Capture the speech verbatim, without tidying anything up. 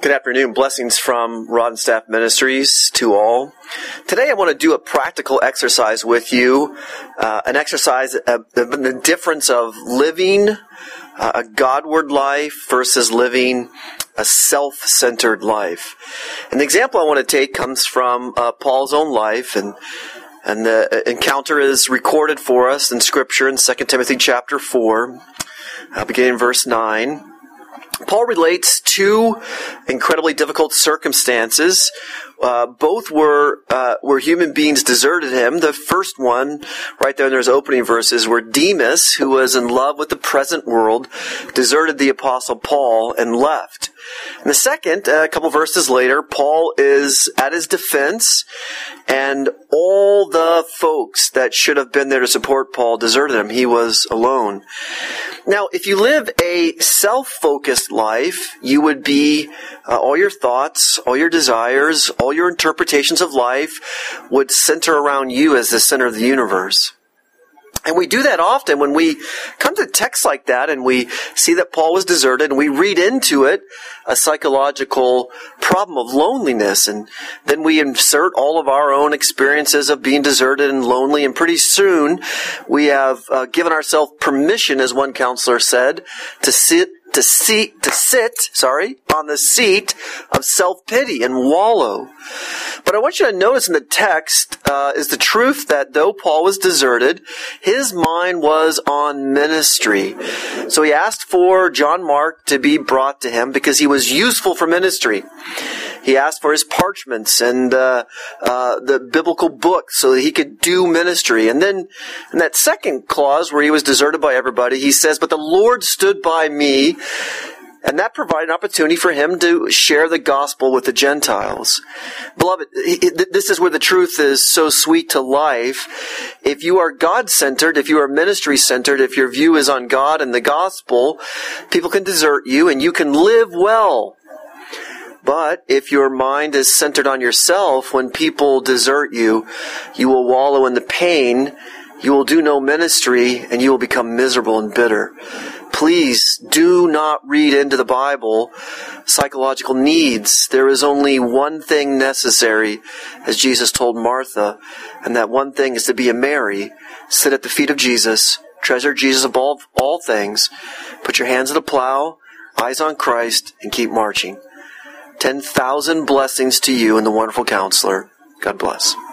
Good afternoon. Blessings from Rod and Staff Ministries to all. Today I want to do a practical exercise with you, uh, an exercise of the difference of living uh, a Godward life versus living a self-centered life. And the example I want to take comes from uh, Paul's own life, and and the encounter is recorded for us in Scripture in Second Timothy chapter four, uh, beginning in verse nine. Paul relates two incredibly difficult circumstances. Uh, both were uh, where human beings deserted him. The first one, right there in those opening verses, where Demas, who was in love with the present world, deserted the Apostle Paul and left. And the second, uh, a couple verses later, Paul is at his defense, and all the folks that should have been there to support Paul deserted him. He was alone. Now, if you live a self-focused life, you would be, uh, all your thoughts, all your desires, all your interpretations of life would center around you as the center of the universe. And we do that often when we come to texts like that and we see that Paul was deserted and we read into it a psychological problem of loneliness. And then we insert all of our own experiences of being deserted and lonely. And pretty soon we have uh, given ourselves permission, as one counselor said, to sit to seat, to sit, sorry, on the seat of self-pity and wallow. But I want you to notice in the text uh, is the truth that though Paul was deserted, his mind was on ministry. So he asked for John Mark to be brought to him because he was useful for ministry. He asked for his parchments and uh, uh, the biblical books so that he could do ministry. And then in that second clause where he was deserted by everybody, he says, "But the Lord stood by me," and that provided an opportunity for him to share the gospel with the Gentiles. Beloved, this is where the truth is so sweet to life. If you are God-centered, if you are ministry-centered, if your view is on God and the gospel, people can desert you and you can live well. But if your mind is centered on yourself, when people desert you, you will wallow in the pain, you will do no ministry, and you will become miserable and bitter. Please do not read into the Bible psychological needs. There is only one thing necessary, as Jesus told Martha, and that one thing is to be a Mary, sit at the feet of Jesus, treasure Jesus above all things, put your hands to the plow, eyes on Christ, and keep marching. ten thousand blessings to you and the wonderful counselor. God bless.